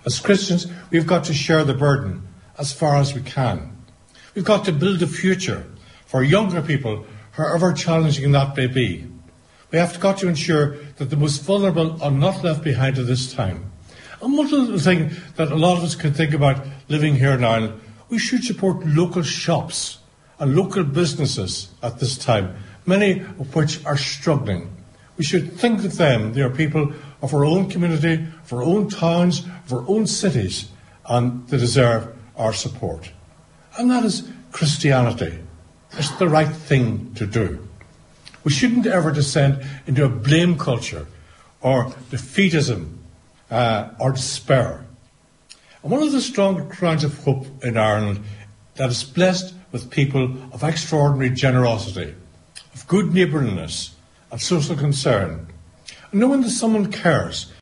As Christians, we've got to share the burden as far as we can. We've got to build a future for younger people, however challenging that may be. We have got to ensure that the most vulnerable are not left behind at this time. And one little thing that a lot of us can think about living here in Ireland, we should support local shops and local businesses at this time, many of which are struggling. We should think of them. They are people of our own community, of our own towns, of our own cities, and they deserve our support. And that is Christianity. It's the right thing to do. We shouldn't ever descend into a blame culture or defeatism or despair. And one of the strong grounds of hope in Ireland that is blessed with people of extraordinary generosity, of good neighbourliness and social concern, knowing that someone cares